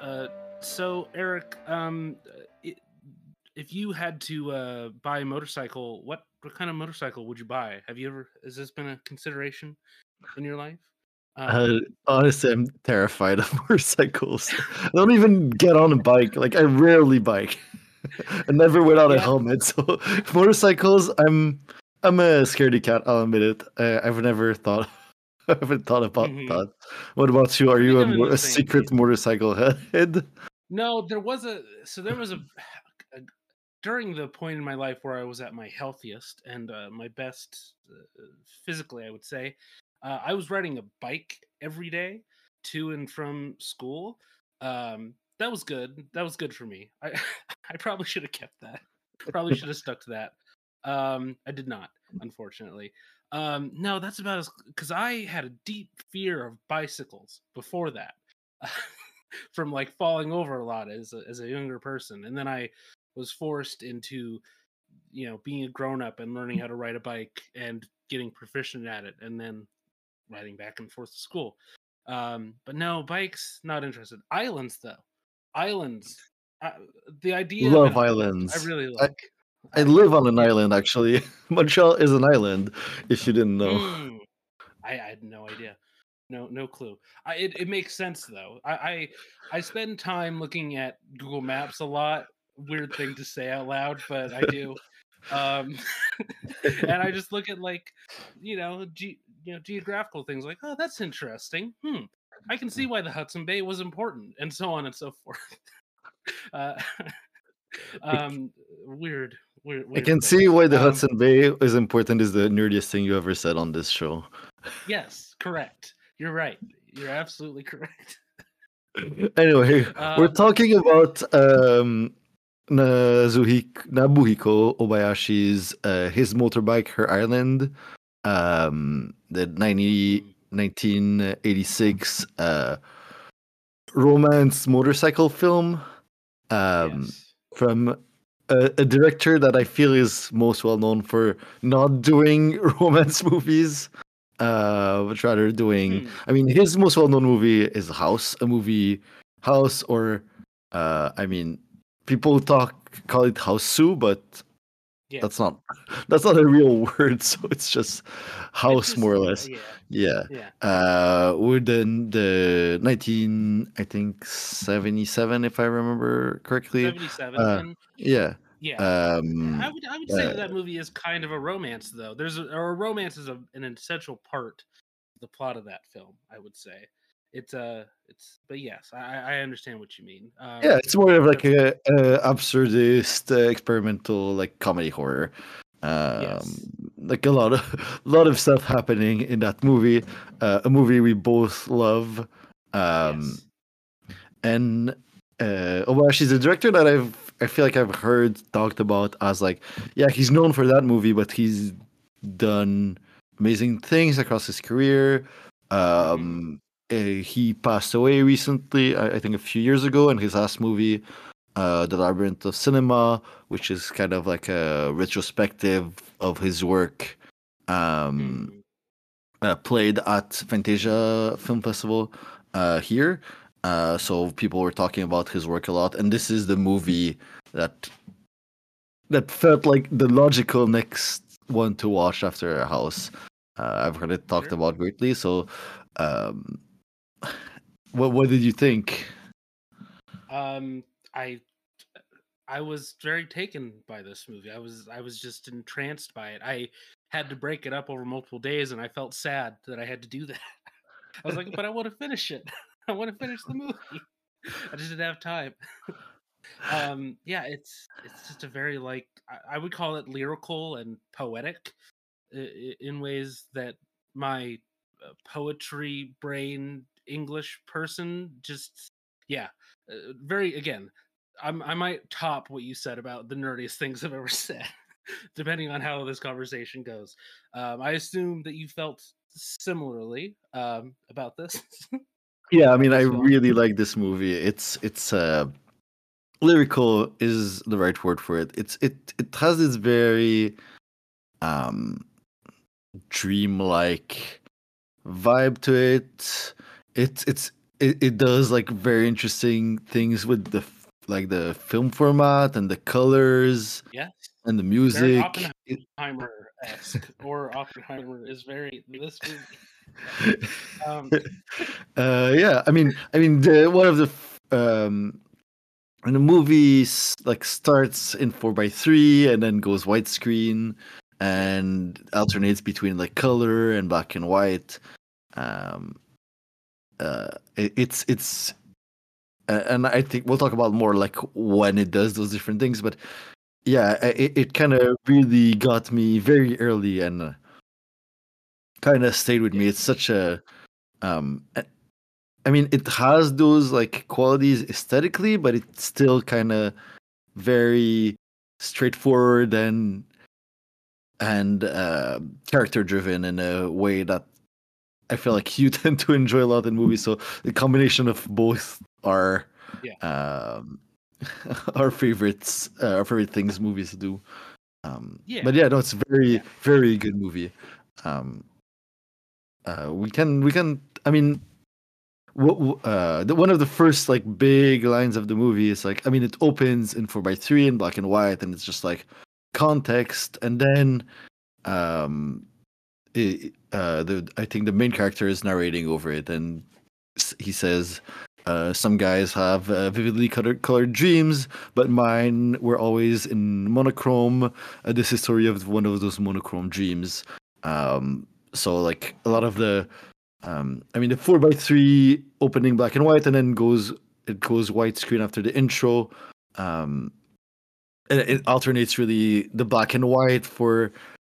Uh, so Eric, i- if you had to buy a motorcycle, what kind of motorcycle would you buy? Have you ever? Has this been a consideration in your life? Uh, Um, Honestly, I'm terrified of motorcycles. I don't even get on a bike. Like I rarely bike. I never without a yeah. helmet. So motorcycles, I'm a scaredy cat. I'll admit it. I've never thought. I haven't thought about Hmm. that. What about you? Are I you think I'm in the a same secret camp. motorcycle head? No, there was a during the point in my life where I was at my healthiest and my best physically, I would say. I was riding a bike every day to and from school. That was good. That was good for me. I I probably should have kept that. Probably should have stuck to that. I did not, unfortunately. No, that's about as because I had a deep fear of bicycles before that. From like falling over a lot as a younger person, and then I was forced into being a grown up and learning how to ride a bike and getting proficient at it, and then riding back and forth to school. But no, bikes, not interested. Islands though, islands. I, the idea of an Love island, I islands. really I, like. I Yeah, live on an yeah. island actually. Montreal is an island. If you didn't know. Mm, I had no idea. No clue. It makes sense though. I spend time looking at Google Maps a lot. Weird thing to say out loud, but I do. Um, and I just look at like, geographical things like, oh, that's interesting. I can see why the Hudson Bay was important, and so on and so forth. Uh, I, um, weird, weird, I weird can see things. why the Hudson Bay is important. Is the nerdiest thing you ever said on this show. Yes, correct. You're right. You're absolutely correct. Anyway, we're Um, talking about Nabuhiko Obayashi's his motorbike, her island, the hmm, 1986 romance motorcycle film um, yes. from a director that I feel is most well known for not doing romance movies, but rather doing. Hmm. I mean, his most well known movie is House, a movie House, or I mean, people call it House Sue, but Yeah. that's not that's not a real word. So it's just It's house, just more or less. yeah. Yeah. Yeah. With the 19, I think 77, if I remember correctly. 77 Uh, and yeah. yeah. Um, I would say uh, that that movie is kind of a romance though. Or a romance is an essential part of the plot of that film, I would say. It's but yes, I understand what you mean. yeah, it's more of like That's a absurdist experimental like comedy horror. Um, yes. like a lot of lot of stuff happening in that movie. A movie we both love. Um, Yes. and Obayashi's a director that I feel like I've heard talked about as like, yeah, he's known for that movie, but he's done amazing things across his career. Mhm. He passed away recently, I think a few years ago, and his last movie, The Labyrinth of Cinema, which is kind of like a retrospective of his work, um, Mhm. played at Fantasia Film Festival here. So people were talking about his work a lot, and this is the movie that felt like the logical next one to watch after House. I've heard it talked Sure. about greatly. So, um, what did you think? Um I I was very taken by this movie. I was just entranced by it. I had to break it up over multiple days, and I felt sad that I had to do that. I was like, but I want to finish it. I want to finish the movie. I just didn't have time. Yeah, it's just a very like I would call it lyrical and poetic in ways that my poetry brain English person just yeah, very again. I might top what you said about the nerdiest things I've ever said, depending on how this conversation goes. I assume that you felt similarly about this Yeah, I about mean, I this film. really like this movie. It's lyrical is the right word for it. It has this very um dreamlike vibe to it. It's it does like very interesting things with like the film format and the colors Yes, and the very music. Oppenheimer-esque, or Oppenheimer is very this movie. Yeah. Um, Yeah, I mean, one of the and the movie like starts in 4:3 and then goes widescreen yeah, and alternates between like color and black and white. Um, it's and I think we'll talk about more like when it does those different things, but yeah, it kind of really got me very early and kind of stayed with yeah, me. It's such a um, I mean, it has those like qualities aesthetically, but it's still kind of very straightforward and character driven in a way that I feel like you tend to enjoy a lot in movies. So the combination of both are yeah, um, our favorites, our favorite things movies do. yeah, But yeah, no, it's a very yeah. very good movie. Um, we can. I mean, one of the first like big lines of the movie is like, I mean, it opens in 4:3 in black and white, and it's just like context, and then um, I think the main character is narrating over it, and he says, "Some guys have vividly colored dreams, but mine were always in monochrome. This is the story of one of those monochrome dreams." So like a lot of the I mean, the 4:3 opening black and white, and then it goes widescreen after the intro. Um, and it alternates really the black and white for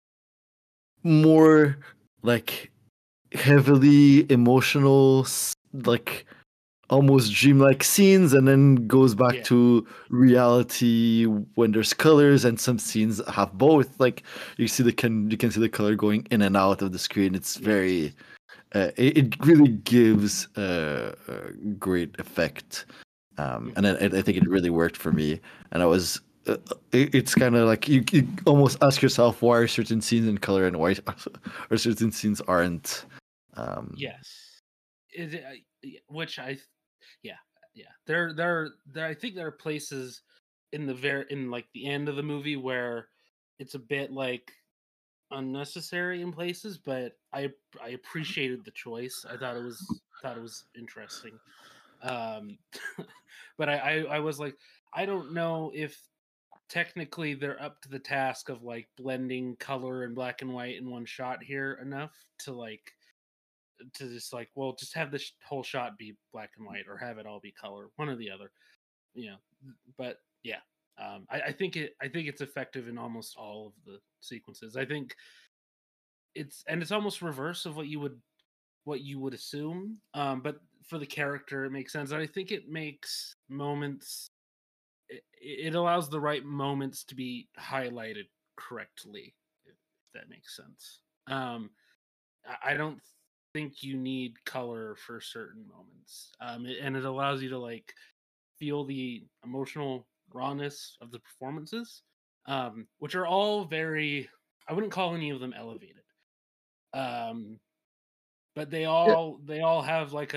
more like heavily emotional, like almost dreamlike scenes, and then goes back Yeah. to reality when there's colors, and some scenes have both. Like you can see the color going in and out of the screen. It's very Yes. it really gives a great effect, and Hmm. I think it really worked for me. And I was, it's kind of like you almost ask yourself why are certain scenes in color and why or certain scenes aren't. Um, Yes. Which yeah, yeah. There. I think there are places in like the end of the movie where it's a bit like unnecessary in places, but I appreciated the choice. I thought it was interesting. Um, but I was like, I don't know if technically they're up to the task of like blending color and black and white in one shot here enough to like to just like, well, just have this whole shot be black and white or have it all be color, one or the other, you know. But yeah, I think it's effective in almost all of the sequences. I think it's almost reverse of what you would assume. But for the character, it makes sense. And I think it makes moments. It allows the right moments to be highlighted correctly, if that makes sense. I don't think you need color for certain moments, and it allows you to like feel the emotional rawness of the performances, which are all very. I wouldn't call any of them elevated, um, but yeah, they all have like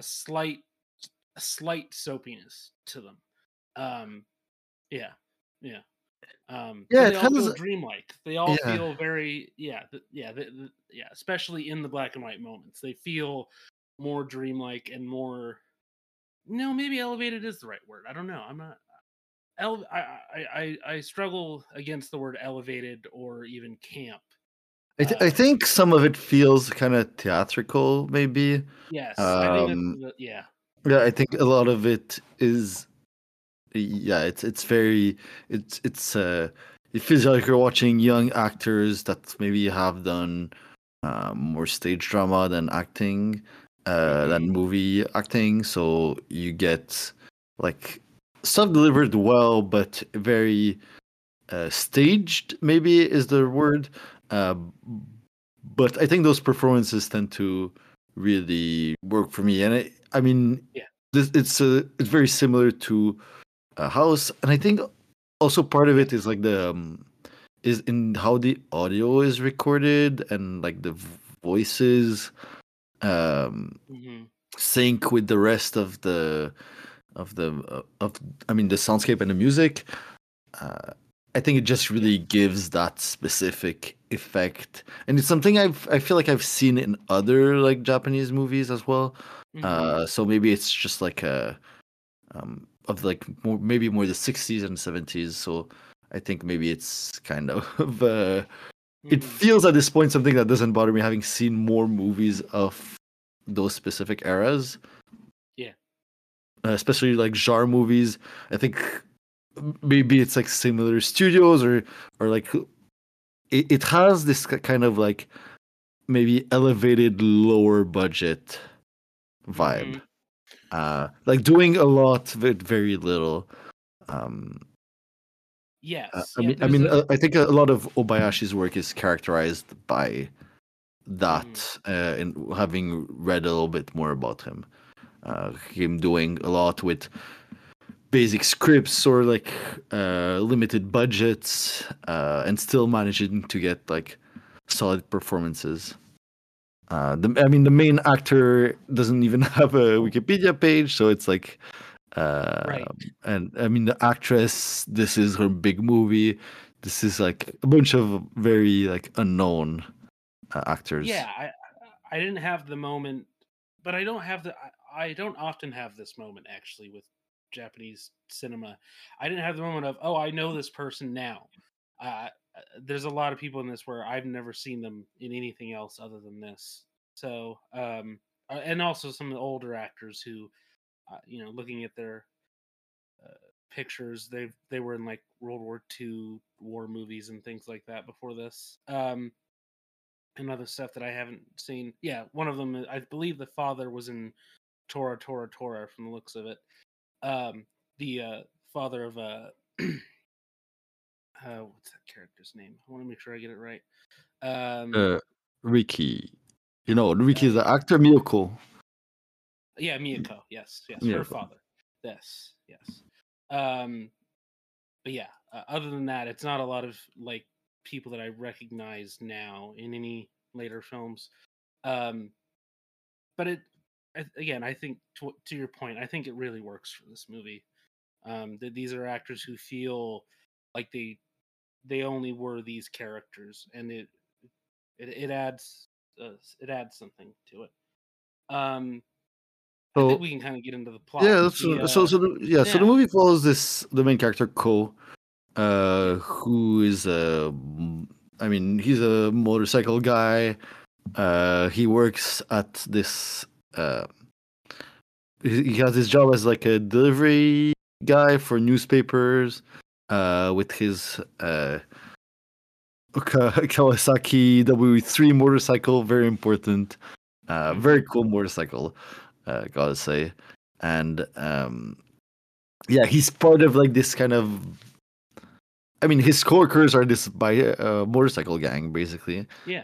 a slight soapiness to them. Um, yeah, yeah. yeah, But it they all feel has, dreamlike. They all yeah. feel very, yeah. Especially in the black and white moments, they feel more dreamlike and more. No, maybe elevated is the right word. I don't know. I'm not. I struggle against the word elevated or even camp. I Um, think some of it feels kind of theatrical, maybe. yes, I think that's Um, yeah, yeah, I think a lot of it is. Yeah, it's very it's it feels like you're watching young actors that maybe have done more stage drama than acting, than hmm, movie acting. So you get like stuff delivered well, but very staged. Maybe is the word. Uh, but I think those performances tend to really work for me, and I mean, yeah, it's very similar to a house, and I think also part of yeah, it is like the is in how the audio is recorded and like the voices. Um, hmm, sync with the rest of the of I mean the soundscape and the music. I think it just really gives that specific effect, and it's something I feel like I've seen in other like Japanese movies as well. So maybe it's just like a of like maybe more the 60s and 70s. So I think maybe it's kind of it feels at this point something that doesn't bother me, having seen more movies of those specific eras. Yeah. Especially like genre movies. I think maybe it's like similar studios or like it has this kind of like maybe elevated lower budget vibe. Like doing a lot with very little. Yes. I mean, I think a lot of Obayashi's work is characterized by that. And having read a little bit more about him, him doing a lot with basic scripts or like limited budgets, and still managing to get like solid performances. I mean, the main actor doesn't even have a Wikipedia page, so it's like, Right. and I mean, the actress, this is her big movie. This is like a bunch of very like unknown actors. Yeah, I didn't have the moment, but I don't have I don't often have this moment actually with Japanese cinema. I didn't have the moment of, oh, I know this person now. There's a lot of people in this where I've never seen them in anything else other than this. So, and also some of the older actors who, looking at their pictures, they were in like World War II war movies and things like that before this. And other stuff that I haven't seen. Yeah, one of them, I believe the father was in Tora Tora Tora from the looks of it. The father of what's that character's name? I want to make sure I get it right. Riki, Riki is the actor. Miyoko. Yeah, Miyako. Yes, Miyako. Her father. Yes. But yeah, other than that, it's not a lot of like people that I recognize now in any later films. But again, I think to your point, I think it really works for this movie. That these are actors who feel like they only were these characters, and it adds something to it. I think we can kind of get into the plot. Yeah, so the movie follows the main character Ko, who is I mean, he's a motorcycle guy. He works at this. He has his job as like a delivery guy for newspapers. With his Kawasaki W3 motorcycle, very important, very cool motorcycle, gotta say. And yeah, he's part of like this kind of. I mean, his coworkers are this motorcycle gang, basically. Yeah.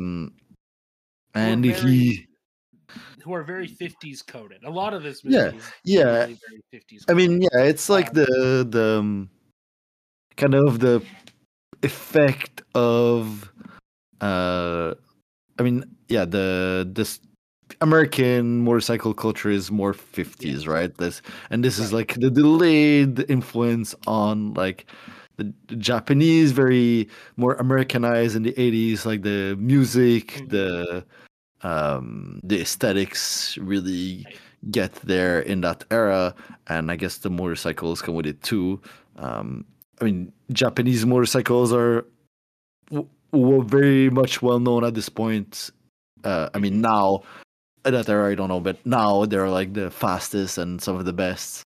And who are very 50s coded. A lot of this movie is very 50s coded. I mean, yeah, it's like the kind of the effect of I mean, yeah, this American motorcycle culture is more 50s, right? This is like the delayed influence on like the Japanese, very more Americanized in the 80s, like the music, the aesthetics really get there in that era, and I guess the motorcycles come with it too. I mean, Japanese motorcycles were very much well known at this point. I mean, now at that era, I don't know, but now they're like the fastest and some of the best.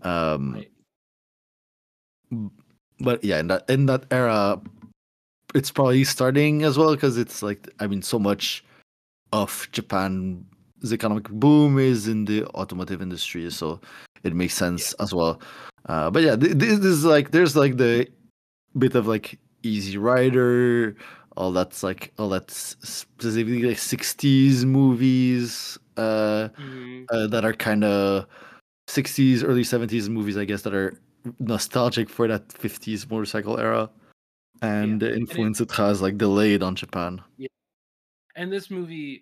But yeah, in that era, it's probably starting as well because it's like, I mean, so much of Japan's economic boom is in the automotive industry, so it makes sense as well. But yeah, this is like, there's like the bit of like Easy Rider, all that specifically like 60s movies that are kind of 60s, early 70s movies, I guess, that are nostalgic for that 50s motorcycle era, and the influence it has like delayed on Japan. Yeah. And this movie,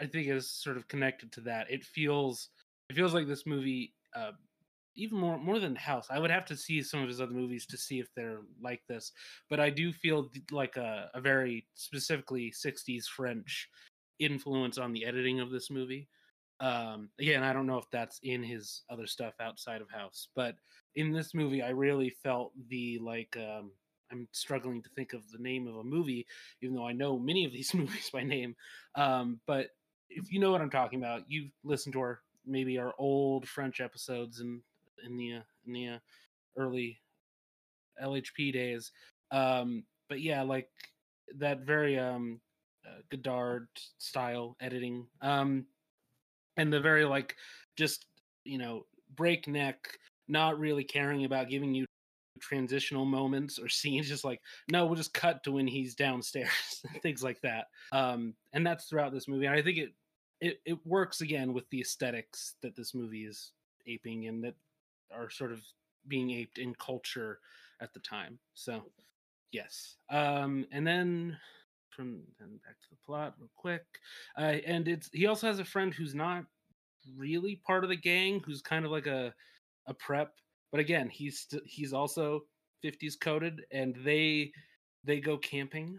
I think is sort of connected to that. It feels like this movie, even more than House. I would have to see some of his other movies to see if they're like this, but I do feel like a very specifically '60s French influence on the editing of this movie. Again, I don't know if that's in his other stuff outside of House, but in this movie, I really felt the like. I'm struggling to think of the name of a movie, even though I know many of these movies by name. But if you know what I'm talking about, you've listened to our old French episodes in the early LHP days. But yeah, like that very Godard style editing. And the very like just breakneck, not really caring about giving you transitional moments or scenes, just like, no, we'll just cut to when he's downstairs and things like that. And that's throughout this movie, and I think it works again with the aesthetics that this movie is aping and that are sort of being aped in culture at the time. So yes. And then back to the plot real quick. And he also has a friend who's not really part of the gang, who's kind of like a prep, but again, he's also '50s coded, and they go camping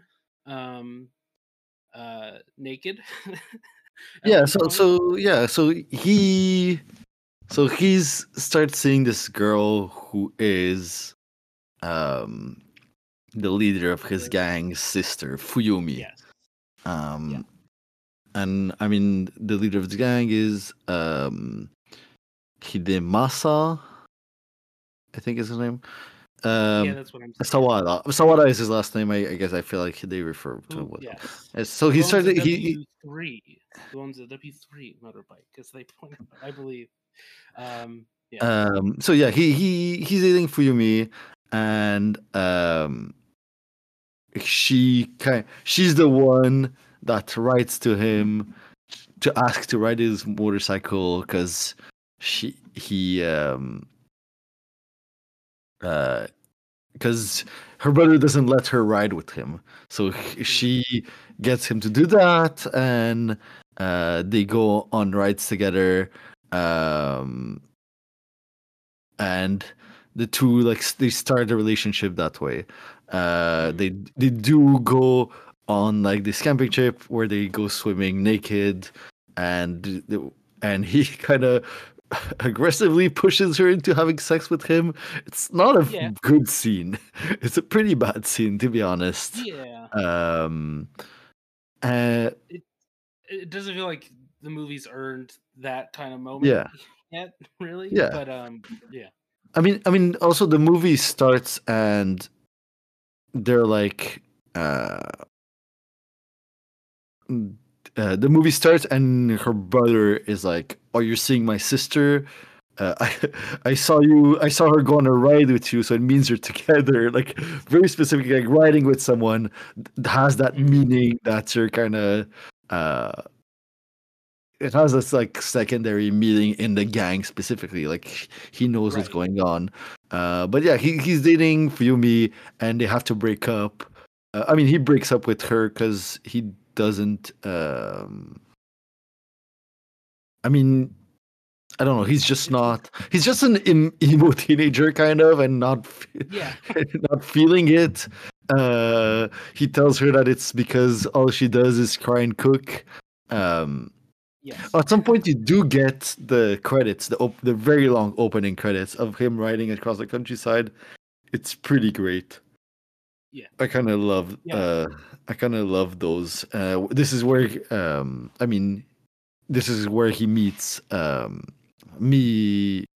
naked at Yeah, one so point. so yeah, he's starts seeing this girl who is um the leader of his gang's sister, Fuyumi. Yes. Yeah. Um and I mean the leader of the gang is Hidemasa, I think is his name. Yeah, that's what I'm saying. Sawada. Sawada is his last name. I guess I feel like they refer to him with. Yes. So he Who owns a started. W3? Who owns a W3 motorbike? As they point out, I believe. Yeah. So yeah, he's dating Fuyumi, and she's the one that writes to him to ask to ride his motorcycle because because her brother doesn't let her ride with him, so she gets him to do that, and they go on rides together, and the two they start a relationship that way. They do go on like this camping trip where they go swimming naked, and he kind of aggressively pushes her into having sex with him. It's not a good scene. It's a pretty bad scene, to be honest. Yeah. It doesn't feel like the movie's earned that kind of moment yet, really. Yeah. But yeah. I mean, also the movie starts and they're like, the movie starts and her brother is like, "Oh, you're seeing my sister? I saw her go on a ride with you, so it means you're together." Like very specifically, like riding with someone has that meaning that you're kind of. It has this like secondary meaning in the gang specifically. Like he knows what's going on. But yeah, he's dating Fuyumi, and they have to break up. I mean, he breaks up with her because he doesn't. I mean, I don't know. He's just not. He's just an emo teenager, kind of, and not not feeling it. He tells her that it's because all she does is cry and cook. Yes. At some point, you do get the credits, the very long opening credits of him riding across the countryside. It's pretty great. Yeah, I kind of love. I kind of love those. This is where, I mean, this is where he meets Mio.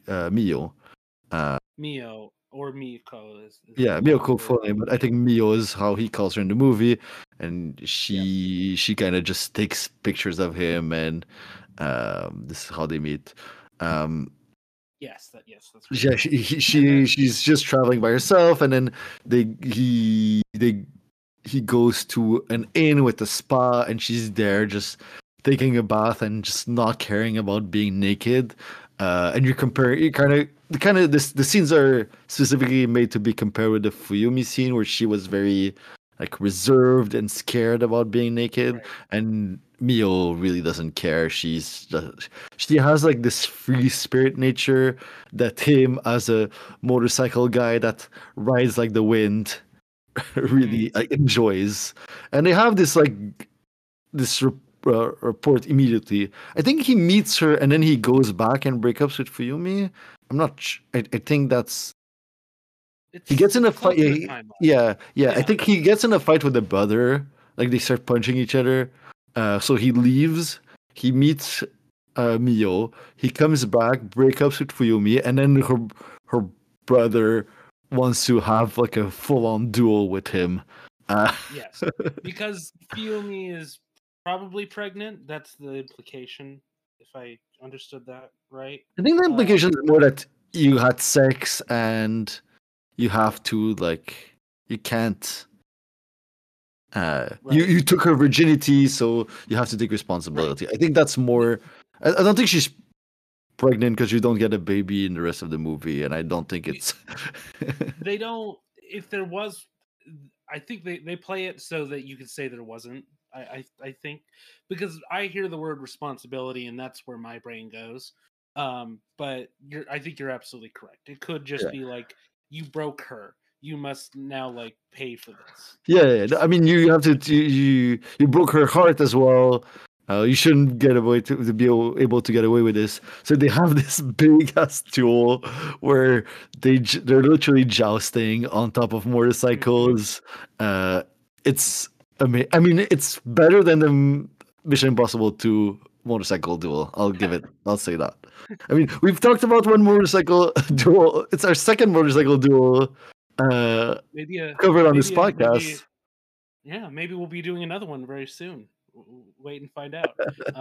Mio or Miko is Miyoko full name, but I think Mio is how he calls her in the movie, and she kind of just takes pictures of him, and this is how they meet. Yes, that's right. Yeah, she's just traveling by herself, and then he goes to an inn with a spa, and she's there just taking a bath and just not caring about being naked. And you the scenes are specifically made to be compared with the Fuyumi scene where she was very like reserved and scared about being naked, and Mio really doesn't care. She has like this free spirit nature that him as a motorcycle guy that rides like the wind really enjoys. And they have this like this report immediately. I think he meets her and then he goes back and breaks up with Fuyumi. I'm not. I think that's he gets in a fight. Yeah. I think he gets in a fight with the brother. Like they start punching each other. So he leaves. He meets Mio. He comes back, breaks up with Fuyumi, and then her brother wants to have like a full-on duel with him. Yes, because Fuyumi is probably pregnant. That's the implication, if I understood that right. I think the implication is more that you had sex and you have to like you can't. Right. You took her virginity, so you have to take responsibility. Right. I think that's more. I don't think she's pregnant because you don't get a baby in the rest of the movie, and I don't think it's. They don't. If there was, I think they play it so that you could say there wasn't. I think because I hear the word responsibility, and that's where my brain goes. But I think you're absolutely correct. It could just be like you broke her. You must now like pay for this. Yeah, I mean you have to you broke her heart as well. You shouldn't get away to be able to get away with this. So they have this big ass duel where they're literally jousting on top of motorcycles. It's amazing. I mean, it's better than the Mission Impossible 2 motorcycle duel. I'll say that. I mean, we've talked about one motorcycle duel. It's our second motorcycle duel. Covered on this podcast. Maybe we'll be doing another one very soon. Wait and find out.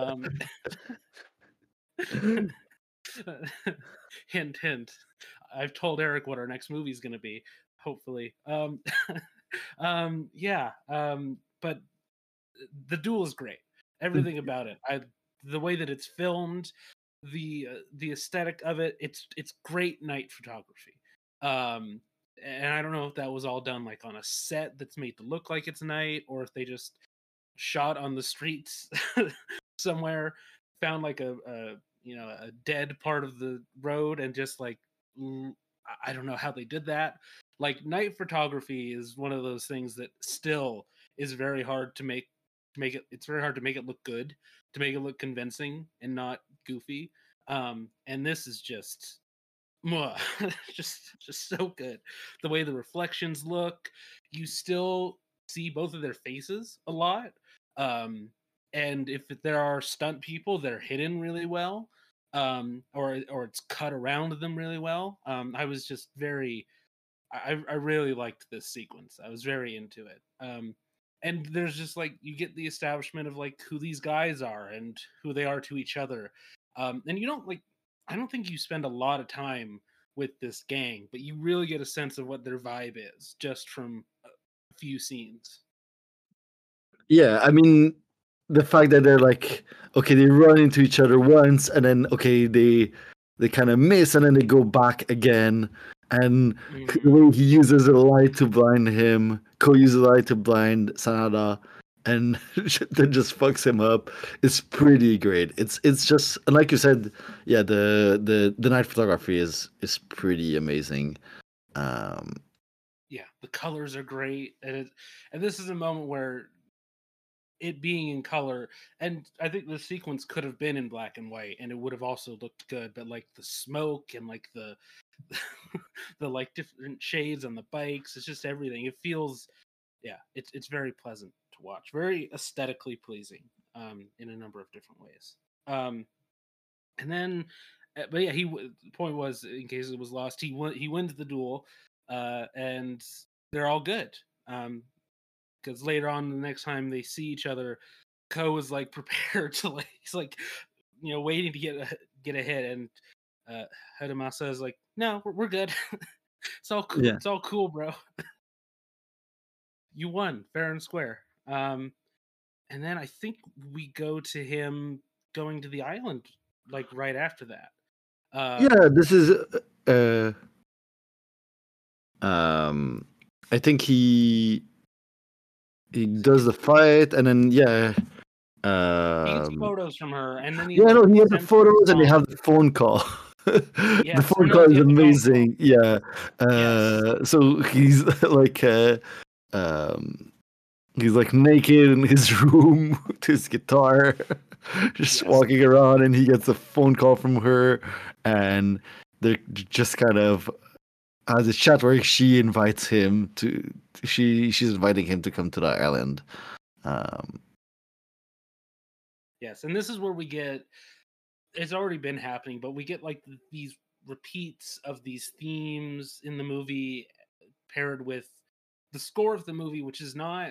Hint, hint. I've told Eric what our next movie is going to be. Hopefully, but the duel is great. Everything about it. The way that it's filmed, the aesthetic of it. It's great night photography. And I don't know if that was all done like on a set that's made to look like it's night, or if they just shot on the streets somewhere, found like a dead part of the road and just like I don't know how they did that. Like night photography is one of those things that still is very hard to make it. It's very hard to make it look good, to make it look convincing and not goofy. And this is just so good. The way the reflections look, you still see both of their faces a lot. And if there are stunt people, they're hidden really well, or it's cut around them really well. I was just I really liked this sequence. I was very into it. And there's just like you get the establishment of like who these guys are and who they are to each other. And you don't like. I don't think you spend a lot of time with this gang, but you really get a sense of what their vibe is just from a few scenes. Yeah, I mean, the fact that they're like, okay, they run into each other once, and then okay, they kind of miss, and then they go back again, and the way he uses a light to blind him, Ko uses a light to blind Sanada, and then just fucks him up. It's pretty great. It's just, and like you said, yeah, the night photography is pretty amazing. Yeah, the colors are great, and this is a moment where it being in color, and I think the sequence could have been in black and white, and it would have also looked good. But like the smoke and like the the like different shades on the bikes, it's just everything. It feels, it's very pleasant to watch, very aesthetically pleasing, in a number of different ways. And then, but yeah, the point was, in case it was lost, he wins the duel, and they're all good. Because later on, the next time they see each other, Ko is like prepared to like he's like, waiting to get a hit, and Hiromasa is like, no, we're good. It's all cool. Yeah. It's all cool, bro. You won fair and square. And then I think we go to him going to the island like right after that. Yeah, this is. I think he does the fight, and then He gets Um, photos from her, and then he yeah, like no, he has the sends her a photos and they song. have the phone call. The Yes, or phone no, call is yeah, the phone call. amazing. Yeah. Yes, So he's like, um, he's like naked in his room with his guitar, just yes, walking around, and he gets a phone call from her, and they're just kind of has a chat where she invites him to. She's inviting him to come to the island. Um, yes, and this is where we get. It's already been happening, but we get like these repeats of these themes in the movie paired with the score of the movie, which is not.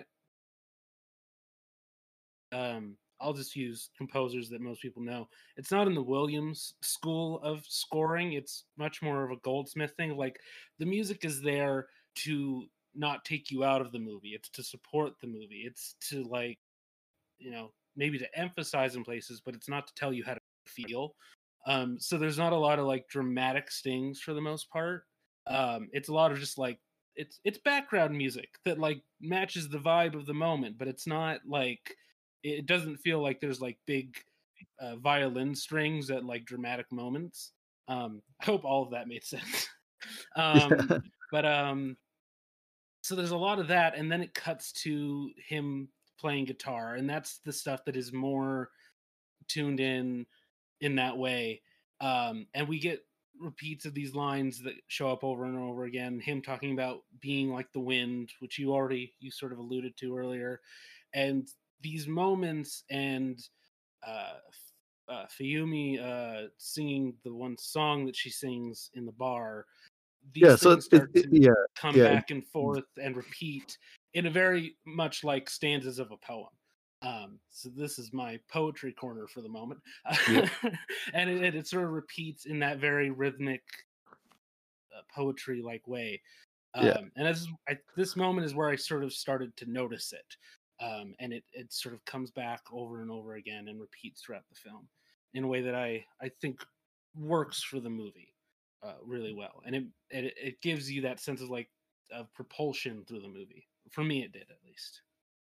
I'll just use composers that most people know. It's not in the Williams school of scoring. It's much more of a Goldsmith thing. Like the music is there to not take you out of the movie. It's to support the movie. It's to like, maybe to emphasize in places, but it's not to tell you how to feel. So there's not a lot of like dramatic stings for the most part. It's a lot of just like it's background music that like matches the vibe of the moment, but it's not like it doesn't feel like there's like big violin strings at like dramatic moments. I hope all of that made sense. um, yeah, but so there's a lot of that, and then it cuts to him playing guitar, and that's the stuff that is more tuned in that way. And we get repeats of these lines that show up over and over again. Him talking about being like the wind, which you sort of alluded to earlier, and these moments, and uh, Fayumi singing the one song that she sings in the bar. yeah. These So things start to yeah, come yeah, back and forth and repeat in a very much like stanzas of a poem. So this is my poetry corner for the moment, yeah, and it sort of repeats in that very rhythmic, poetry like way. yeah. And this moment is where I sort of started to notice it, and it sort of comes back over and over again and repeats throughout the film in a way that I think works for the movie really well, and it gives you that sense of like of propulsion through the movie. For me, it did at least.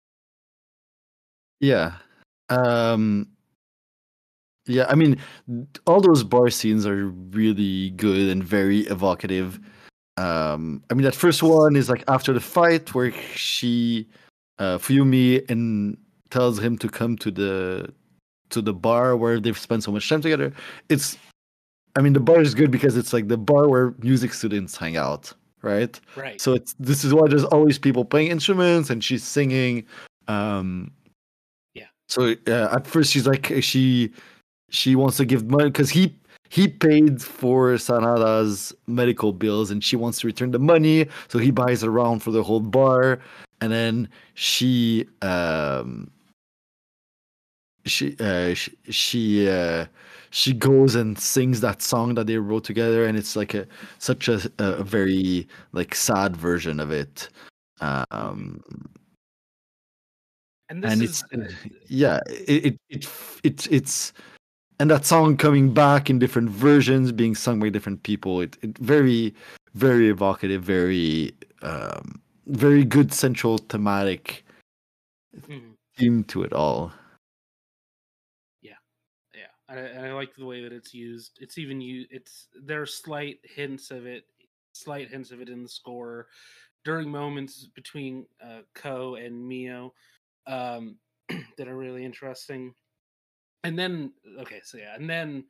Yeah. Um, yeah, I mean, all those bar scenes are really good and very evocative. I mean, that first Yes. one is like after the fight where Fuyumi, and tells him to come to the bar where they've spent so much time together. It's, I mean, the bar is good because it's like the bar where music students hang out, right? Right. So this is why there's always people playing instruments and she's singing. Um, Yeah. so at first she's like she wants to give money because he paid for Sanada's medical bills and she wants to return the money, so he buys a round for the whole bar, and then she uh, she she, uh, she goes and sings that song that they wrote together, and it's like such a very like sad version of it. Hmm. Um, And this and is it's yeah, it's and that song coming back in different versions, being sung by different people. It very very evocative, very good central thematic mhm. theme to it all. Yeah. Yeah, and I like the way that it's used. It's even you. It's there are slight hints of it in the score during moments between Ko and Mio, um, that are really interesting. And then okay, so yeah, and then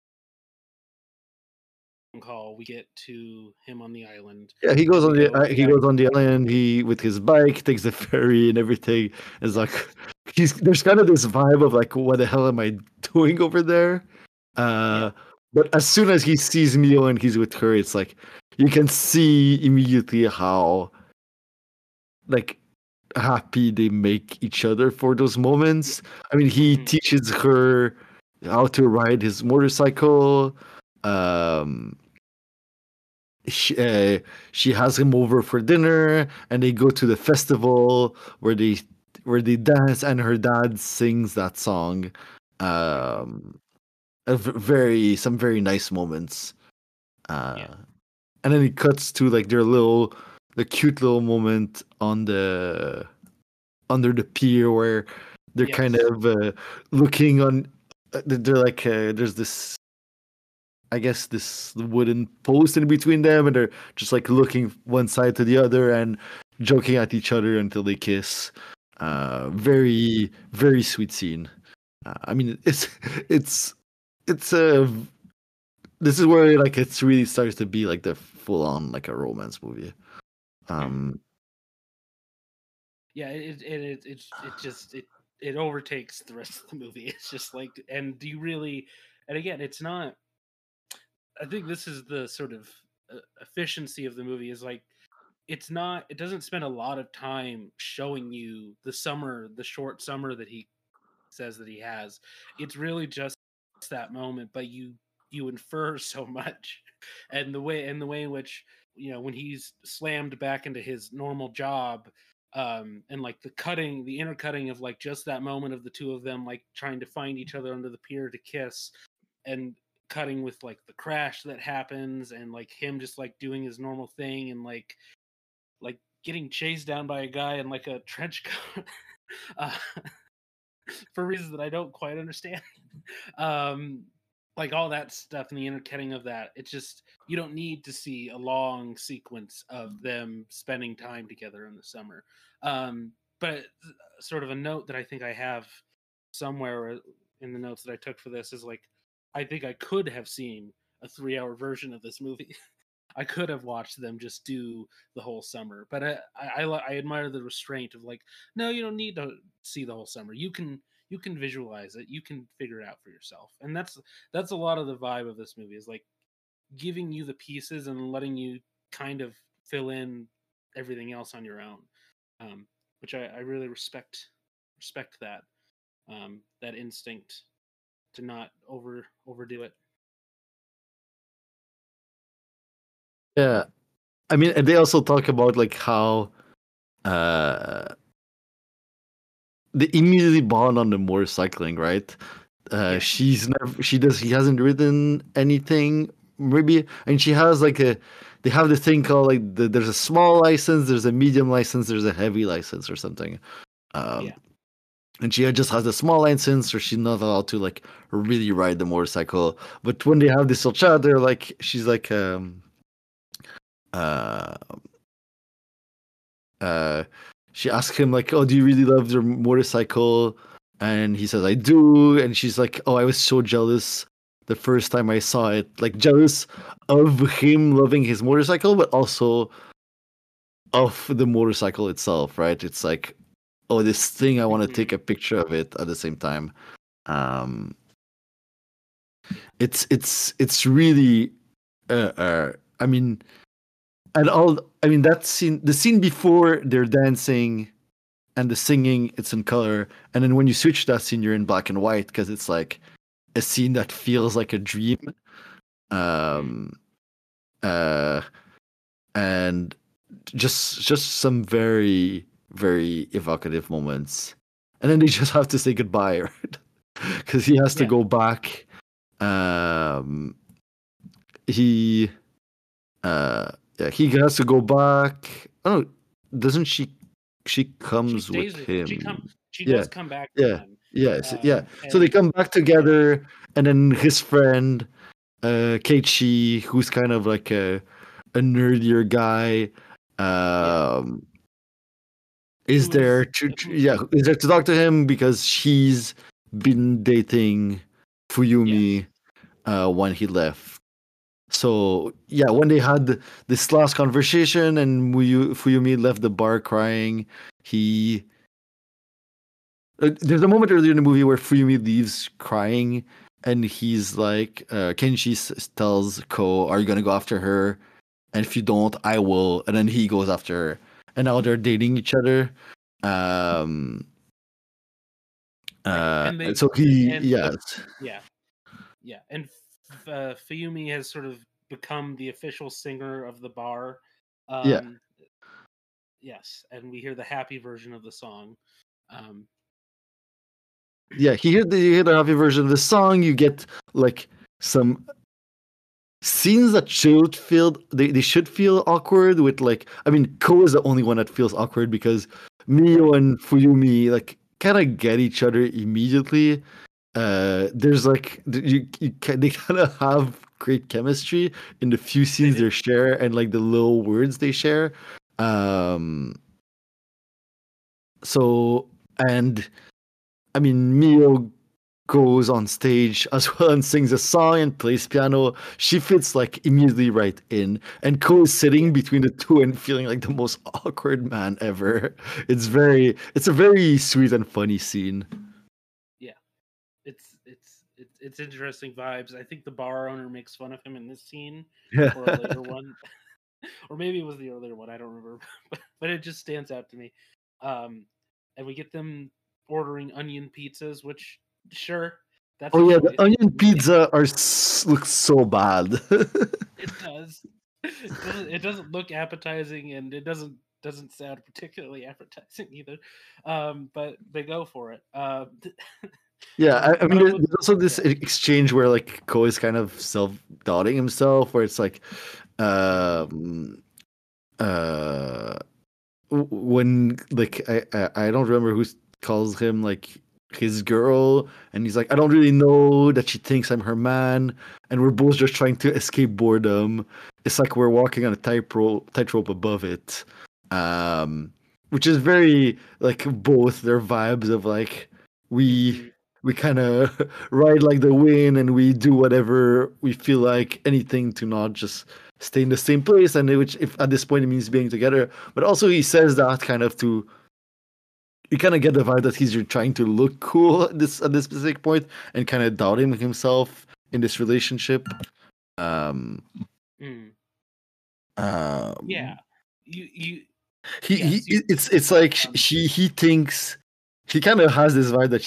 call we get to him on the island, Yeah, and we go, he yeah, goes on the island. He with his bike takes the ferry and everything. It's like yes, he's there's kind of this vibe of like, what the hell am I doing over there? yeah, Uh, but as soon as he sees Mio and he's with her, it's like you can see immediately how like happy they make each other for those moments. I mean, he hmm, teaches her how to ride his motorcycle. Um, she, uh, she has him over for dinner, and they go to the festival where they dance, and her dad sings that song. Um, very some very nice moments. yeah, Uh, and then it cuts to like the cute little moment on the under the pier where they're kind of looking on. They're like there's this, I guess, this wooden post in between them, and they're just like looking one side to the other and joking at each other until they kiss. Very very sweet scene. I mean, it's a. This is where like it's really starts to be like the full on like a romance movie. Yeah, it overtakes the rest of the movie. It's just like, and do you really? And again, it's not. I think this is the sort of efficiency of the movie is like it's not. It doesn't spend a lot of time showing you the short summer that he says that he has. It's really just that moment, but you infer so much, and the way in which when he's slammed back into his normal job, and like the intercutting of like just that moment of the two of them like trying to find each other under the pier to kiss, and cutting with like the crash that happens, and like him just like doing his normal thing, and like getting chased down by a guy in like a trench coat. For reasons that I don't quite understand. Like all that stuff and the intercutting of that, it's just you don't need to see a long sequence of them spending time together in the summer. But sort of a note that I think I have somewhere in the notes that I took for this is like, I think I could have seen a 3-hour version of this movie. I could have watched them just do the whole summer, but I admire the restraint of like, no, you don't need to see the whole summer. You can visualize it. You can figure it out for yourself, and that's a lot of the vibe of this movie is like giving you the pieces and letting you kind of fill in everything else on your own, which I really respect that that instinct to not overdo it. Yeah, I mean, and they also talk about like how they immediately bond on the motorcycling, right? He hasn't ridden anything maybe, and she has like they have this thing called like there's a small license, there's a medium license, there's a heavy license or something. And she just has a small license, or she's not allowed to like really ride the motorcycle. But when they have this little chat, they're like, she's like, she asks him like, "Oh, do you really love your motorcycle?" And he says, "I do." And she's like, "Oh, I was so jealous the first time I saw it. Like jealous of him loving his motorcycle, but also of the motorcycle itself, right? It's like, oh, this thing, I want to take a picture of it at the same time." It's really, I mean, that scene, the scene before they're dancing and the singing, it's in color, and then when you switch that scene, you're in black and white because it's like a scene that feels like a dream. And just some very very evocative moments, and then they just have to say goodbye, right? Because he has to go back. He has to go back. Oh, doesn't she? She comes with him. She does come back. So they come back together, and then his friend, Keiichi, who's kind of like a nerdier guy, is there to talk to him because she's been dating Fuyumi when he left. So when they had this last conversation and Fuyumi left the bar crying, there's a moment earlier in the movie where Fuyumi leaves crying, and he's like, Kenshi tells Ko, "Are you gonna go after her? And if you don't, I will." And then he goes after her, and now they're dating each other. And Fuyumi has sort of become the official singer of the bar. Yes, and we hear the happy version of the song. You hear the happy version of the song. You get like some scenes that should feel they should feel awkward with like, I mean, Ko is the only one that feels awkward because Mio and Fuyumi, like, kind of get each other immediately. There's like they kind of have great chemistry in the few They scenes do. they share and like the little words they share. Um, so and I mean Mio goes on stage as well and sings a song and plays piano. She fits like immediately right in. And Ko is Yeah. sitting between the two and feeling like the most awkward man ever. It's a very sweet and funny scene. Yeah. It's interesting vibes. I think the bar owner makes fun of him in this scene Yeah. or a later one. Or maybe it was the earlier one, I don't remember. But it just stands out to me. Um and we get them ordering onion pizzas, which sure, that's a Oh yeah, the choice. onion pizza looks so bad. It does. It doesn't look appetizing, and it doesn't sound particularly appetizing either. But they go for it. Yeah, I One mean, of them, there's also this yeah. exchange where like Ko is kind of self-doubting himself, where it's like, Mhm. um, uh, when like I don't remember who calls him like his girl, and he's like, I don't really know that she thinks I'm her man, and we're both just trying to escape boredom. It's like we're walking on a tightrope above it, um, which is very like both their vibes of like we Mhm. we kind of ride like the wind and we do whatever we feel like, anything to not just stay in the same place, and which if at this point it means being together. But also he says that kind of to you kind of get the vibe that he's trying to look cool at this specific point and kind of doubting himself in this relationship. Um, Mm. Yeah. um, You he yes, you it's like um, he thinks he kind of has this vibe that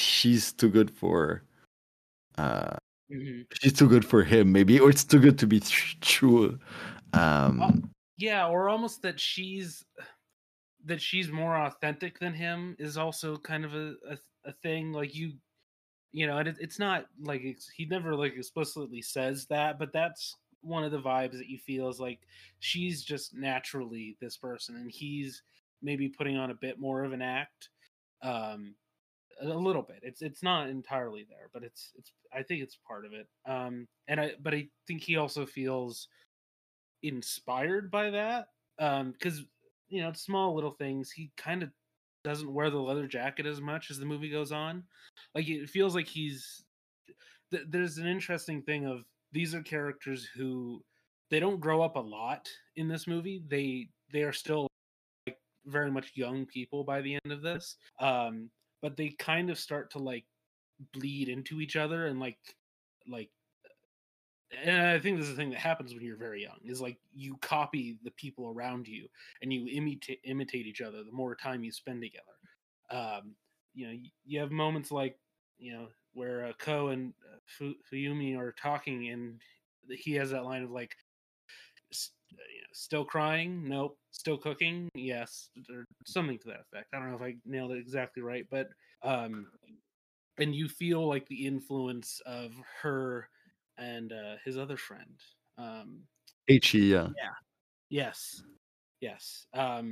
uh mhm. she's too good for him maybe, or it's too good to be true. Uh, Um, yeah, or almost that she's more authentic than him is also kind of a thing. Like and it's not like he never like explicitly says that, but that's one of the vibes that you feel is like she's just naturally this person, and he's maybe putting on a bit more of an act, um, a little bit. It's not entirely there, but it's I think it's part of it. But I think he also feels inspired by that, because it's small little things. He kind of doesn't wear the leather jacket as much as the movie goes on. Like it feels like there's an interesting thing of these are characters who they don't grow up a lot in this movie. They are still very much young people by the end of this. But they kind of start to like bleed into each other and like and I think this is the thing that happens when you're very young is like you copy the people around you and you imitate each other the more time you spend together. Um, you have moments like where Ko and Fuyumi are talking, and he has that line of like, still crying? Nope. Still cooking? Yes, or something to that effect. I don't know if I nailed it exactly right, but um, and you feel like the influence of her and his other friend. Um, yeah. yeah. Yes. Yes.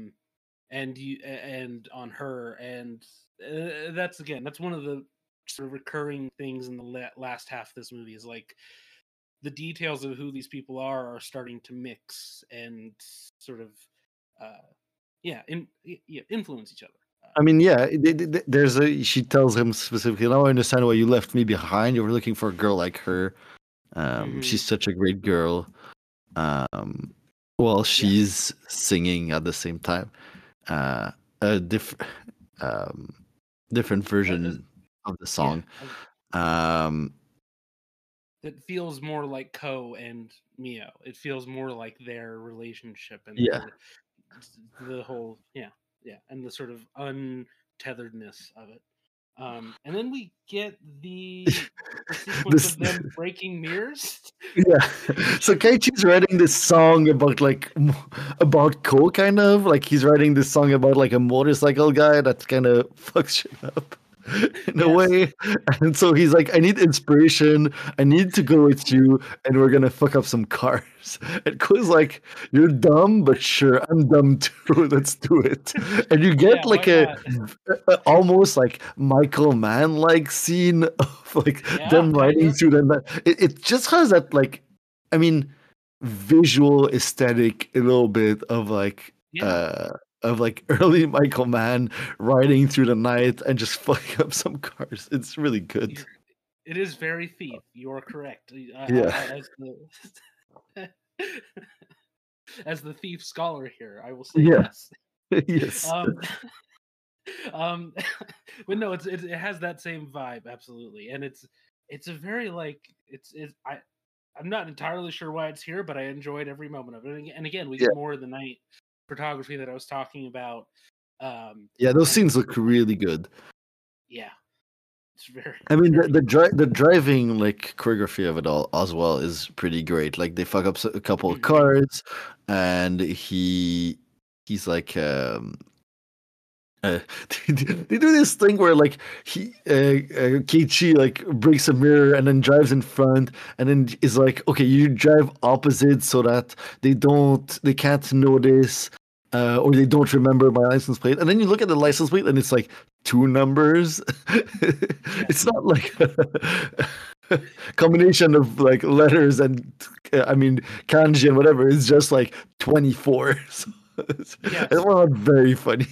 And on her, and that's one of the sort of recurring things in the last half of this movie is like the details of who these people are starting to mix and sort of uh influence each other. I mean, yeah, there's a. She tells him specifically, "Now I understand why you left me behind. You were looking for a girl like her. Mhm. She's such a great girl." Um, while Yeah. she's singing at the same time, uh, a um, different Uh, version of the yeah. song. Um, That feels more like Ko and Mio. It feels more like their relationship and yeah, the whole and the sort of untetheredness of it. And then we get the sequence this of them breaking mirrors, yeah. which So Keiichi's writing this song about like about Ko, kind of like he's writing this song about like a motorcycle guy that kind of fucks shit up. in a Yes. way. And so he's like, I need inspiration. I need to go with you, and we're gonna fuck up some cars. And Ko's like, you're dumb, but sure, I'm dumb too. Let's do it. And you get Yeah, like why not? almost like Michael Mann like scene of like Yeah, them kind riding of. through the. It just has that like, I mean, visual aesthetic a little bit Yeah. of like early Michael Mann riding through the night and just fucking up some cars. It's really good. It is very Thief. You are correct. Yeah. As the as the Thief scholar here, I will say Yeah. yes. Yes. Um, but no, it has that same vibe, absolutely, and it's a very like it's I'm not entirely sure why it's here, but I enjoyed every moment of it. And again, we Yeah. get more of the night photography that I was talking about. Yeah, those And scenes look really good. yeah, it's very. I mean, very the driving like choreography of it all as well is pretty great. Like they fuck up a couple of Mhm. cars, and he's like Uh, they do this thing where like Keiichi like breaks a mirror and then drives in front and then is like, okay, you drive opposite so that they can't notice or they don't remember my license plate. And then you look at the license plate and it's like two numbers. It's not like a combination of like letters and I mean kanji and whatever. It's just like 24. So it's not very funny.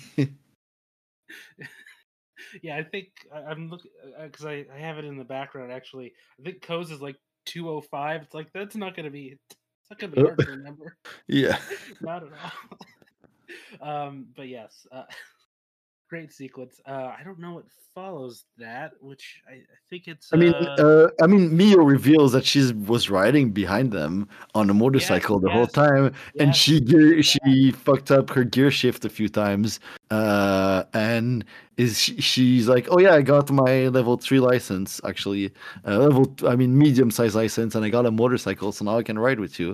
Yeah, I think I'm looking because I have it in the background. Actually, I think Ko's is like 205. It's like that's not gonna be. It's not gonna be hard to remember. Yeah. Not at all. But yes, great sequence. I don't know what follows that, which I think it's. I mean, Mio reveals that she was riding behind them on a motorcycle the whole time, and she fucked up her gear shift a few times. And she's like, oh yeah, I got my level 3 license actually, medium size license, and I got a motorcycle, so now I can ride with you.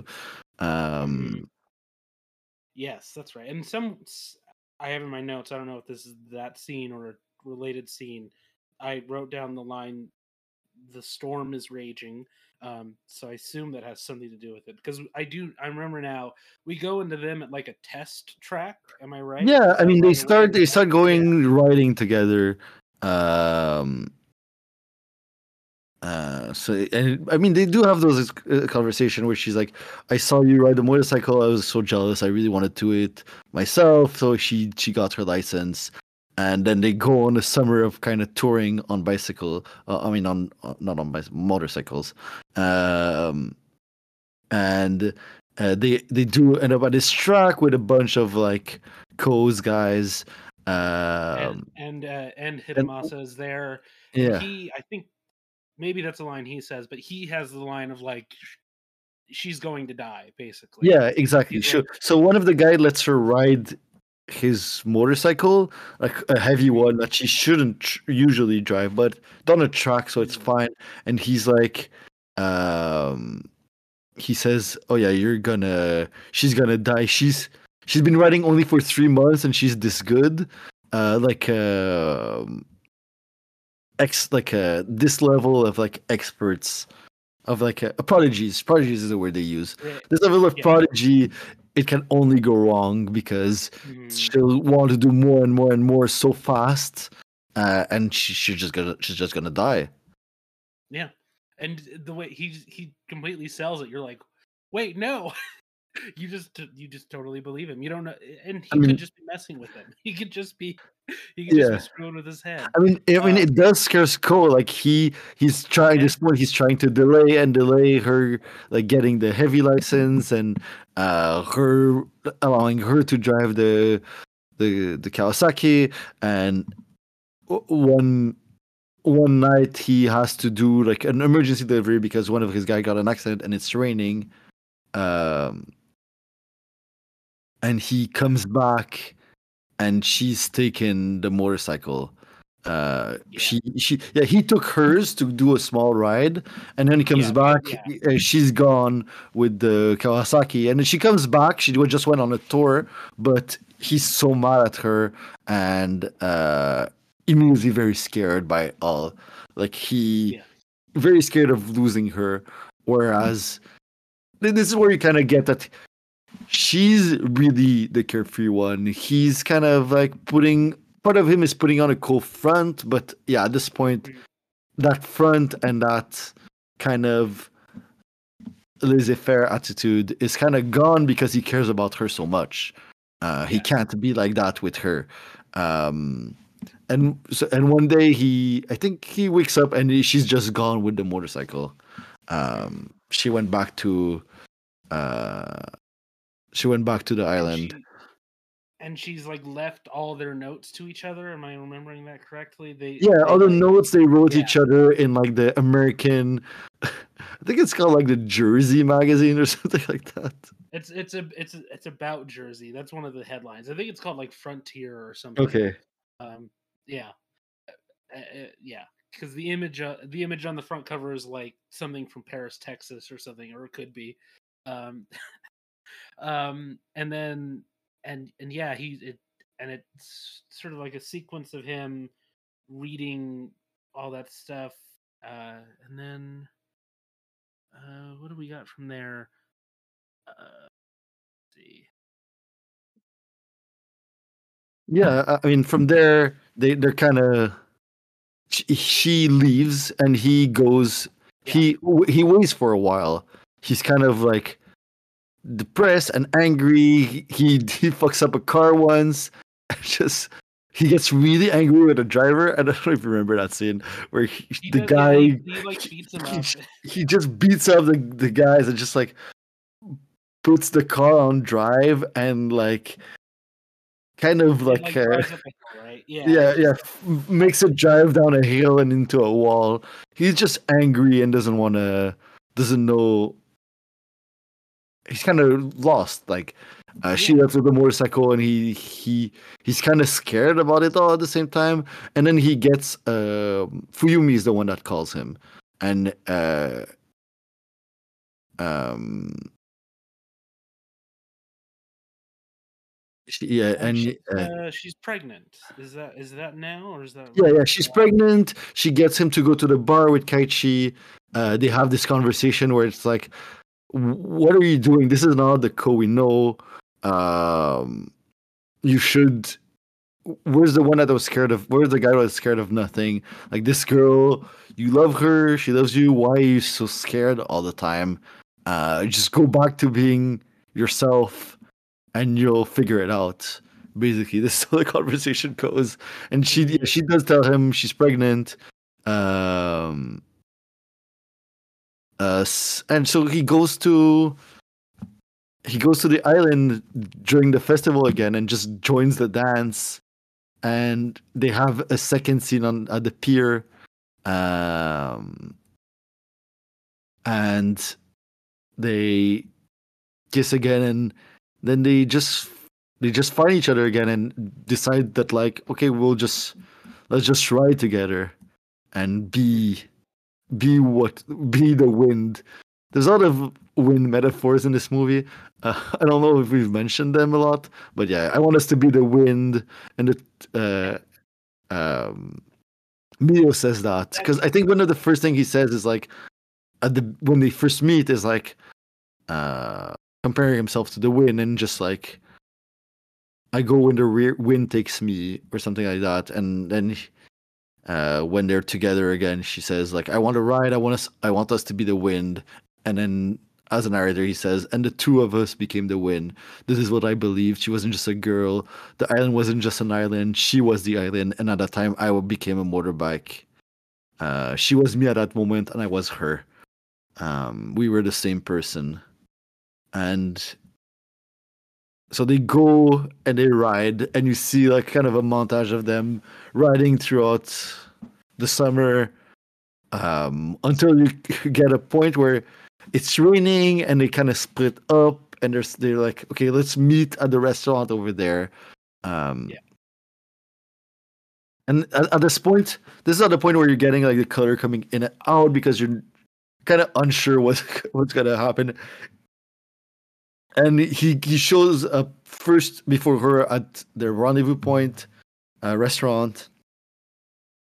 Yes, that's right. And I have in my notes. I don't know if this is that scene or a related scene. I wrote down the line, "The storm is raging." So I assume that has something to do with it because I remember now. We go into them at like a test track. Am I right? Yeah, I mean they start going riding together. So and I mean they do have those conversation where she's like, I saw you ride a motorcycle, I was so jealous, I really wanted to do it myself. So she got her license, and then they go on a summer of kind of touring on bicycle. Not on motorcycles, and they do end up at this track with a bunch of like Ko's guys. And Hidemasa is there. Yeah. And I think maybe that's a line he says, but he has the line of like, she's going to die, basically. Yeah, exactly. Sure. So one of the guys lets her ride his motorcycle, like a heavy one that she shouldn't usually drive, but on a track, so it's fine. And he's like, he says, "Oh yeah, she's gonna die. She's been riding only for 3 months, and she's this good, this level of like experts, of like prodigies. Prodigies is the word they use. This level of prodigy, it can only go wrong because she'll want to do more and more and more so fast, and she's just gonna die." Yeah, and the way he completely sells it, you're like, wait, no. You just totally believe him. You don't know, and he could just be messing with him. He could just be be screwing with his head. I mean, it does scare Ko. Like he's trying this point. He's trying to delay her like getting the heavy license and her allowing her to drive the Kawasaki. And one night he has to do like an emergency delivery because one of his guys got an accident and it's raining. And he comes back, and she's taken the motorcycle. He took hers to do a small ride, and then he comes back. She's gone with the Kawasaki, and then she comes back. She just went on a tour, but he's so mad at her, and immediately very scared by all. Like he Yeah. very scared of losing her. Whereas this is where you kind of get that she's really the carefree one. He's kind of like putting part of him is putting on a cool front, but yeah, at this point, Mhm. that front and that kind of laissez-faire attitude is kind of gone because he cares about her so much. He Yeah. can't be like that with her. Um, and one day I think he wakes up and she's just gone with the motorcycle. She went back to uh, the And island. she's like left all their notes to each other. Am I remembering that correctly? Yeah, They all the like notes they wrote yeah. each other in like the American, I think it's called like the Jersey magazine or something like that. It's about Jersey. That's one of the headlines. I think it's called like Frontier or something. Okay. Yeah. Yeah, because the image on the front cover is like something from Paris, Texas, or something, or it could be. Um, and then and yeah, it's sort of like a sequence of him reading all that stuff, and then what do we got from there? Let's see. Yeah, I mean, from there they're kind of she leaves and he goes. Yeah, He waits for a while. He's kind of like depressed and angry. He fucks up a car once. Just he gets really angry with the driver. I don't know if you remember that scene where he the does. Yeah, guy he like beats him he, up. he just beats up the guys and just like puts the car on drive and like kind of It like like drives up a hill, right? Yeah, yeah it's just makes it drive down a hill and into a wall. He's just angry and doesn't know. He's kind of lost. Like she yeah. left with the motorcycle and he's kind of scared about it all at the same time. And then he gets Fuyumi is the one that calls him, and um yeah and She's pregnant. Is that now or is that yeah, she's pregnant. She gets him to go to the bar with Kaichi. They have this conversation where it's like, what are you doing? This is not the Ko we know. Um, you should. Where's the one that was scared of? Where's the guy that was scared of nothing? Like this girl, you love her. She loves you. Why are you so scared all the time? Just go back to being yourself, and you'll figure it out. Basically, this is how the conversation goes. And she does tell him she's pregnant. Um, and so he goes to the island during the festival again and just joins the dance. And they have a second scene on at the pier, and they kiss again, and then they just find each other again and decide that like, okay, let's just ride together and be the wind. There's a lot of wind metaphors in this movie. I don't know if we've mentioned them a lot, but yeah, I want us to be the wind. And um, Mio says that because I think one of the first thing he says is like when they first meet is like uh, comparing himself to the wind and just like I go when the wind takes me or something like that. And then when they're together again, she says like, "I want to ride. I want us to be the wind." And then as a narrator, he says, "And the two of us became the wind. This is what I believed. She wasn't just a girl. The island wasn't just an island. She was the island. And at that time, I became a motorbike. She was me at that moment, and I was her. We were the same person." And so they go and they ride, and you see like kind of a montage of them riding throughout the summer until you get a point where it's raining and they kind of split up and they're like, okay, let's meet at the restaurant over there. Yeah. And at this point, this is at the point where you're getting like the color coming in and out because you're kind of unsure what's gonna happen. And he shows up first before her at the rendezvous point restaurant,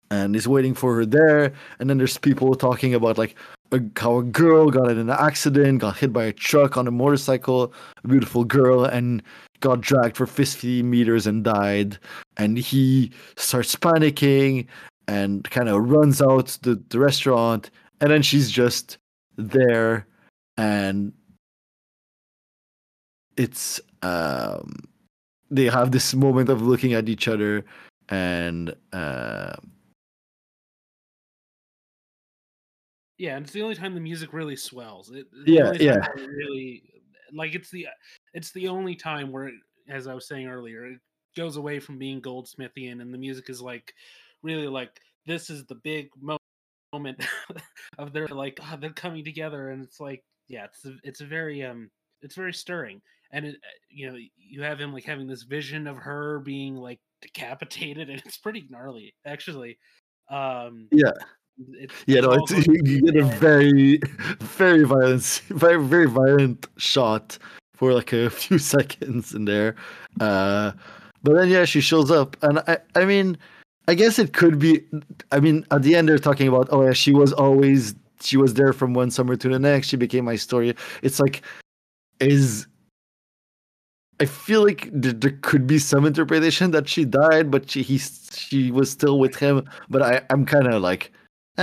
and is waiting for her there. And then there's people talking about like how a girl got in an accident, got hit by a truck on a motorcycle, a beautiful girl, and got dragged for 50 meters and died. And he starts panicking and kind of runs out the restaurant. And then she's just there, and it's they have this moment of looking at each other, and Yeah, and it's the only time the music really swells. Yeah, only yeah. time where it really, like, it's the only time where, as I was saying earlier, it goes away from being Goldsmithian, and the music is like really like this is the big moment of their like they're coming together, and it's like it's a very it's very stirring, and you have him like having this vision of her being like decapitated, and it's pretty gnarly actually. Yeah. Yeah, There's no, all it's going you get a very, very very violent shot for like a few seconds in there. But then yeah, she shows up, and I mean, I guess it could be. I mean, at the end they're talking about, oh yeah, she was there from one summer to the next. She became my story. It's like, I feel like there could be some interpretation that she died, but she was still with him. But I'm kind of like,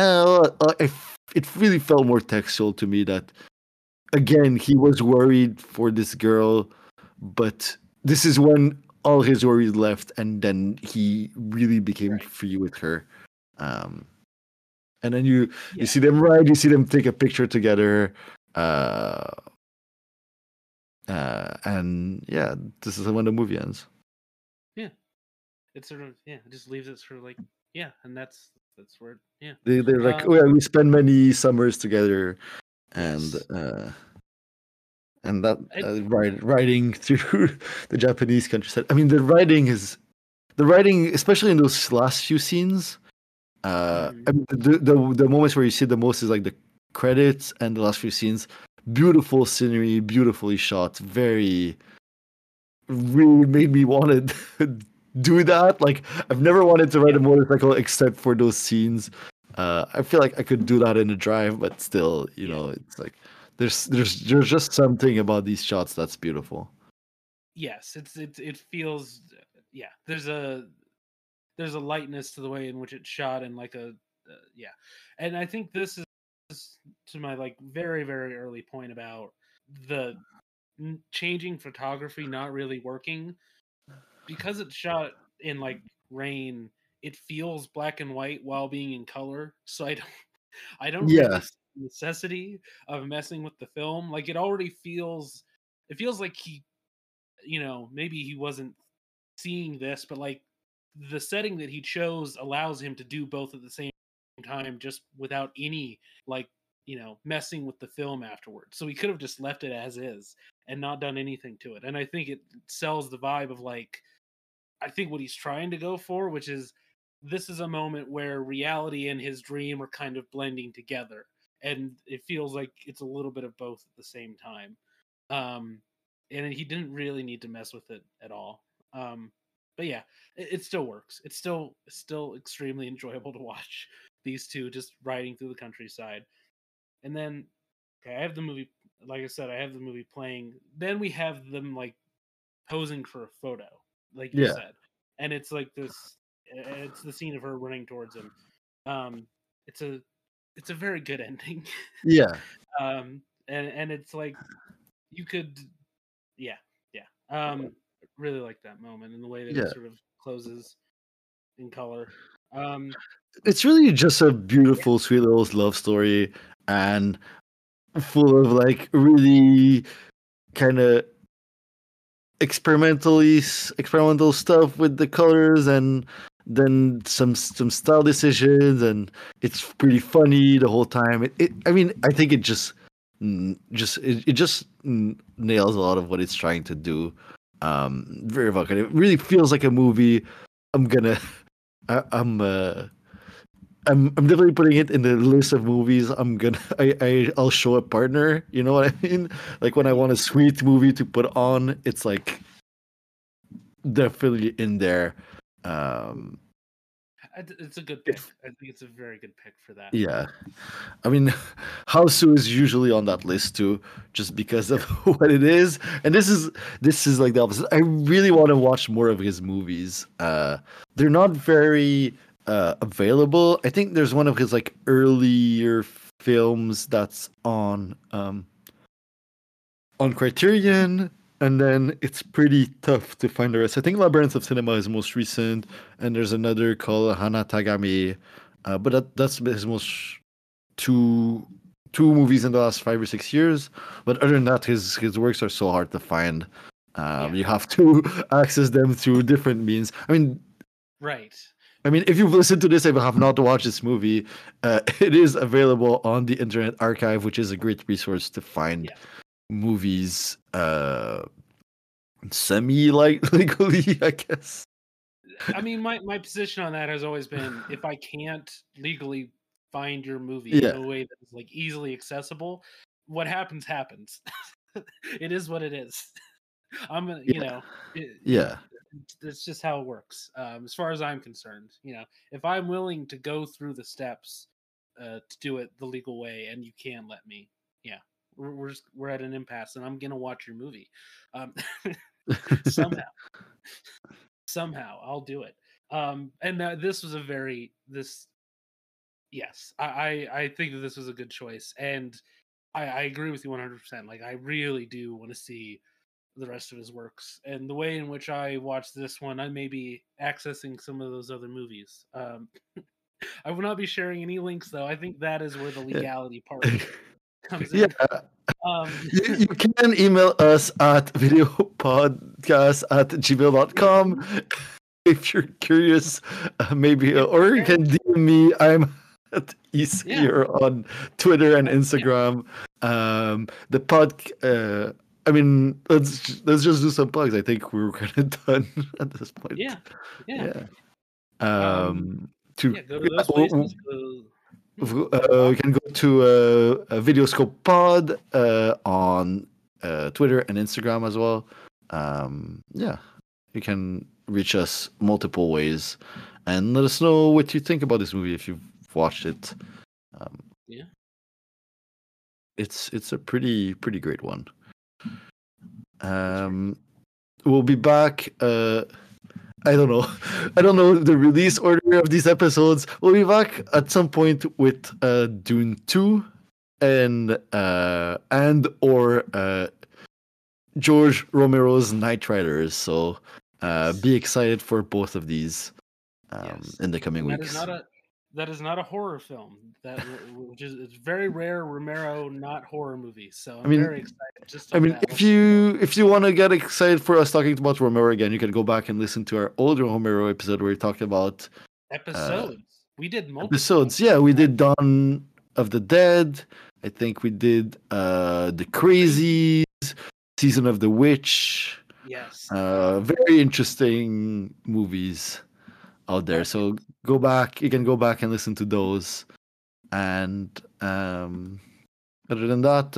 it really felt more textual to me that again he was worried for this girl, but this is when all his worries left, and then he really became free with her. And then you see them ride, you see them take a picture together. And yeah, this is when the movie ends. Yeah, it's sort of it just leaves it sort of like and that's where they're like, oh yeah, we spend many summers together, and that riding through the Japanese countryside. I mean, the writing, especially in those last few scenes. I mean, the moments where you see the most is like the credits and the last few scenes. Beautiful scenery, beautifully shot. Really made me want to do that. Like, I've never wanted to ride a motorcycle except for those scenes. I feel like I could do that in a drive, but still, you know, it's like there's just something about these shots that's beautiful. Yes, it feels there's a lightness to the way in which it's shot, and like and I think this is to my like very very early point about the changing photography not really working because it's shot in like rain. It feels black and white while being in color, so I don't really see the necessity of messing with the film. Like, it already feels like he, maybe he wasn't seeing this, but like the setting that he chose allows him to do both at the same time, just without any like messing with the film afterwards. So he could have just left it as is and not done anything to it. And I think it sells the vibe of like, I think what he's trying to go for, which is this is a moment where reality and his dream are kind of blending together, and it feels like it's a little bit of both at the same time. And he didn't really need to mess with it at all. But yeah, it still works. It's still extremely enjoyable to watch these two just riding through the countryside. And then I have the movie, like I said, I have the movie playing. Then we have them like posing for a photo, like you said, and it's like this. It's the scene of her running towards him. It's a very good ending. Yeah. And it's like you could, really like that moment and the way that it sort of closes in color. It's really just a beautiful, sweet little love story, and full of like really kind of experimental stuff with the colors, and then some style decisions, and it's pretty funny the whole time. I mean, I think it just nails a lot of what it's trying to do. Very evocative. It really feels like a movie. I'm definitely putting it in the list of movies I'll show a partner. You know what I mean? Like, when I want a sweet movie to put on, it's like definitely in there. It's a good pick. I think it's a very good pick for that. Yeah, I mean, Houseu is usually on that list too, just because of what it is. And this is like the opposite. I really want to watch more of his movies. They're not very available. I think there's one of his like earlier films that's on Criterion, and then it's pretty tough to find the rest. I think Labyrinth of Cinema is most recent, and there's another called Hana Tagami, but that's his most two movies in the last 5 or 6 years. But other than that, his works are so hard to find. You have to access them through different means. Right. I mean, if you've listened to this and have not watched this movie, it is available on the Internet Archive, which is a great resource to find movies semi-legally, I guess. I mean, my position on that has always been, if I can't legally find your movie in a way that is like easily accessible, what happens. It is what it is. I'm gonna, it's just how it works. As far as I'm concerned, if I'm willing to go through the steps to do it the legal way, and you can't let me, we're at an impasse, and I'm gonna watch your movie. Somehow I'll do it. And this was yes, I think that this was a good choice, and I agree with you 100%. Like, I really do want to see the rest of his works, and the way in which I watched this one, I may be accessing some of those other movies. I will not be sharing any links, though. I think that is where the legality part comes in. You can email us at videopodcast@gmail.com if you're curious, maybe, or you can DM me. I'm at here on Twitter and Instagram. The pod. I mean, let's just do some plugs. I think we're kind of done at this point. Yeah. Go to those places. You can go to Videoscope Pod on Twitter and Instagram as well. You can reach us multiple ways and let us know what you think about this movie if you've watched it. It's a pretty great one. We'll be back. I don't know the release order of these episodes. We'll be back at some point with Dune 2 and or George Romero's Knight Riders. So be excited for both of these in the coming weeks. That is not a horror film. It's very rare Romero not horror movies. So I'm very excited. If you want to get excited for us talking about Romero again, you can go back and listen to our older Romero episode where we talked about episodes. We did multiple episodes. Yeah, we did Dawn of the Dead. I think we did The Crazies, Season of the Witch. Yes. Very interesting movies out there. So you can go back and listen to those. And other than that,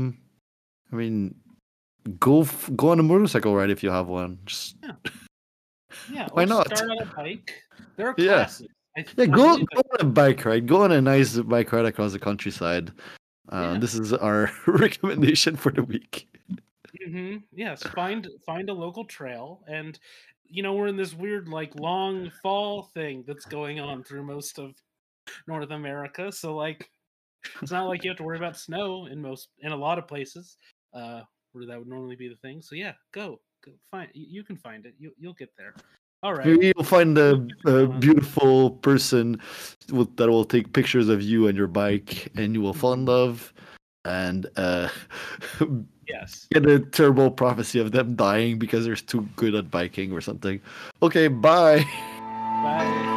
go on a motorcycle ride if you have one. Just why not? Start on a bike. There are classes. Go on a bike ride. Go on a nice bike ride across the countryside. This is our recommendation for the week. Mm-hmm. Yes, find a local trail, and we're in this weird like long fall thing that's going on through most of North America. So like, it's not like you have to worry about snow in a lot of places where that would normally be the thing. So go find. You can find it. You'll get there. All right. You'll find a beautiful person that will take pictures of you and your bike, and you will fall in love. And get a terrible prophecy of them dying because they're too good at biking or something. Okay, bye. Bye.